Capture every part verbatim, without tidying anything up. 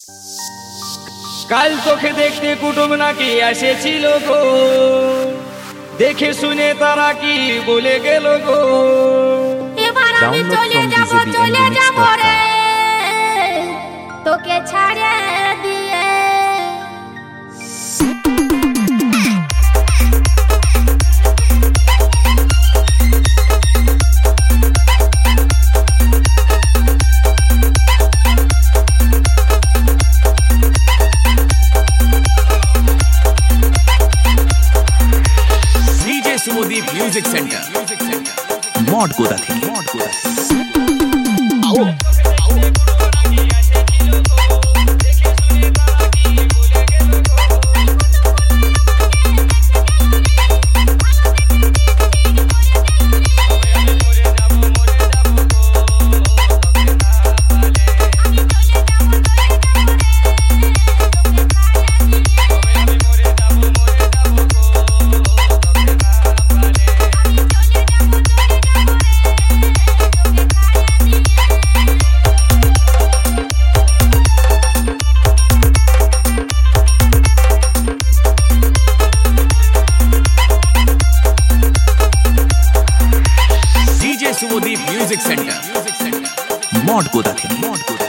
কাল তোকে দেখতে কুটুম নাকি এসেছিল গো, দেখে শুনে তারা কি বলে গেল গো। এবার আমি চলে যাব চলে যাব রে তোকে ছাড়ে দিয়ে। सुमोदीप म्यूजिक सेंटर मॉड गोदा थी मॉड गोदा आओ सुमोदीप म्यूजिक सेंटर मॉड गोदा थी मॉड गोदा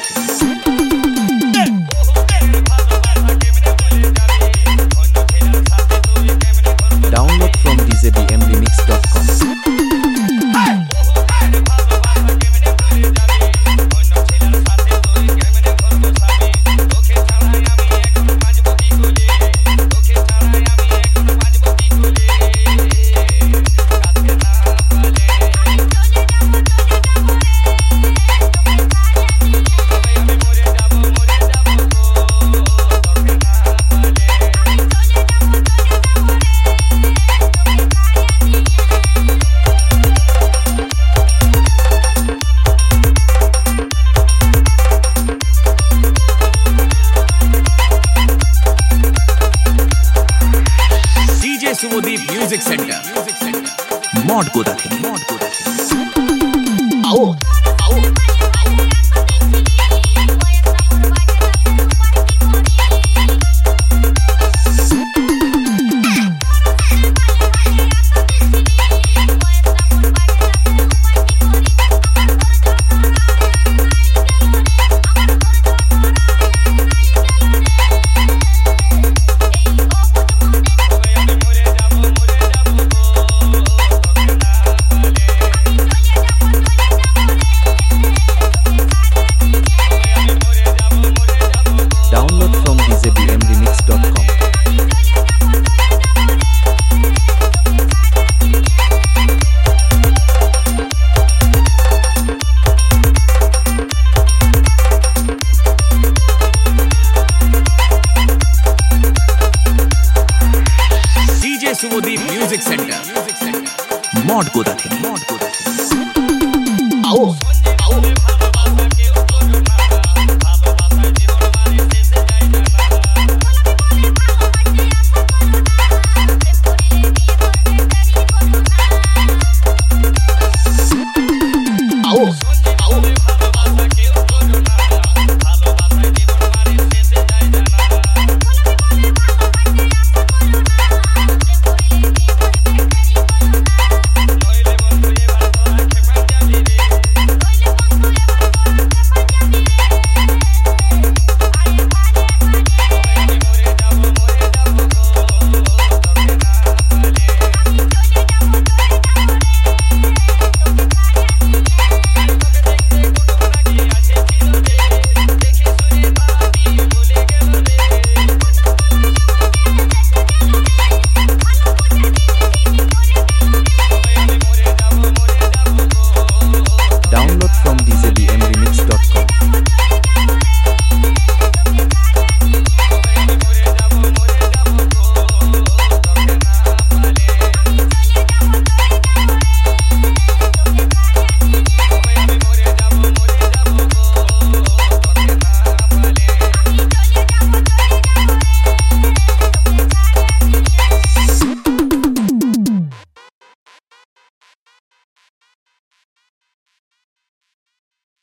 download from D J B M remix dot com. Sumodeep music centre मॉड गोदा थी मॉड गोदा आओ आओ सुमोदीप म्यूजिक सेंटर मॉड गोदा थी मॉड